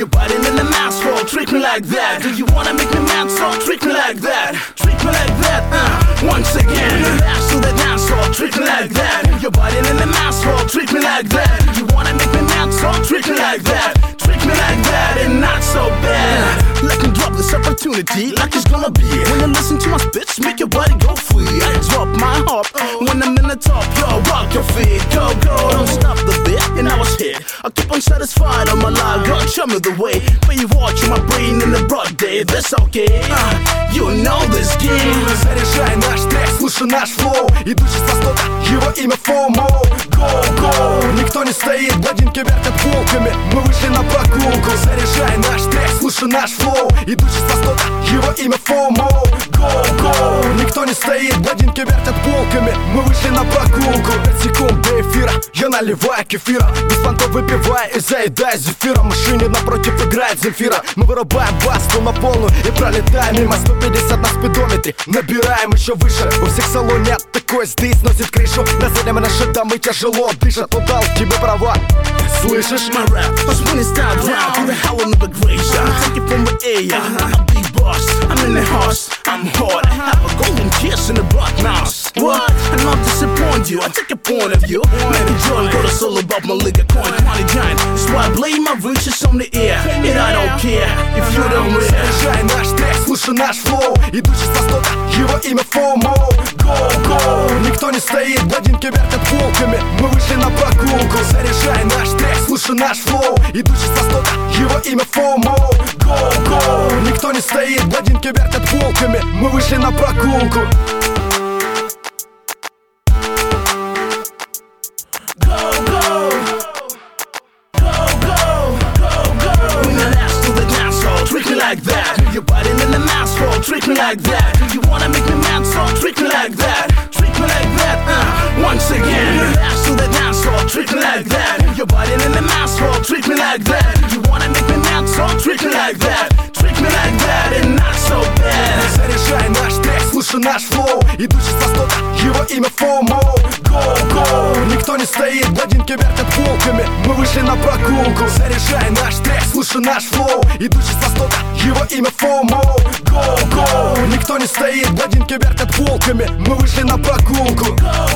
Your body in the asphalt, treat me like that. Do you wanna make me mad, so treat me like that. Treat me like that, once again. Ass to the dance hall, treat me like that. Your body in the asphalt, treat me like that. Do you wanna make me mad, so treat me like that. Treat me like that and not so bad. Let me drop this opportunity like it's gonna be. When you listen to my spits, make your body go free. I drop my heart when I'm in the top. Yo, rock your feet, go, go. Don't stop the beat, and I was hit. I keep on satisfied on my life, God, show me the way. When you watch my brain in the broad day, that's okay. You know this game. Заряжай наш трек, слушай наш флоу. Идущий с востока, его имя FOMO. Go, go, никто не стоит, блондинки вертят полками. Мы вышли на прогулку. Заряжай наш трек, слушай наш флоу. Идущий с востока, его имя FOMO. Go, go, никто не стоит, блондинки вертят полками. Мы вышли на прогулку. 5 секунд до эфира, я наливаю кефира. Без понтов выпивая и заедая зефира. В машине напротив играет Земфира. Мы вырубаем басту на полную и пролетаем мимо 150 на спидометре. Набираем еще выше. У всех в салоне такой здесь сносит крышу. На зелем наши дамы тяжело дышат. Он дал тебе права. Слышишь? My rap, was when it's down down through the hell of immigration. Take it from the air, I'm big boss. I'm in the horse, I'm hard. I have a golden kiss in the blood mouse. What? I not disappoint you, I take a point of view. Maybe Jordan got a solo about my liquor coin, 20 giant. That's why I blame my riches on the air. And I don't care if you don't real. Заряжай наш трек, слушай наш флоу. Идущий с востока, его имя FOMO. Go, go, никто не стоит, блондинки вертят полками. Мы вышли на прогулку. Заряжай наш трек, слушай наш флоу. Идущий с востока, его имя FOMO. Go, go, никто не стоит, блондинки вертят полками. Мы вышли на прогулку. Like that. Your body in the asphalt, treat me like that. You wanna make me mad, so treat me like that. Treat me like that, once again. Ass to the dance hall, treat me like that. Your body in the asphalt, treat me like that. You wanna make me mad, so treat me like that. Treat me like that and not so bad. Заряжай наш трек, слушай наш флоу. Идущий с востока, его имя FOMO. Go, go, никто не стоит, блондинки вертят полками. Мы вышли на прогулку. Заряжай наш трек, слушай наш флоу. Идущий с востока, его имя FOMO. Go, go, никто не стоит, блондинки вертят полками. Мы вышли на прогулку.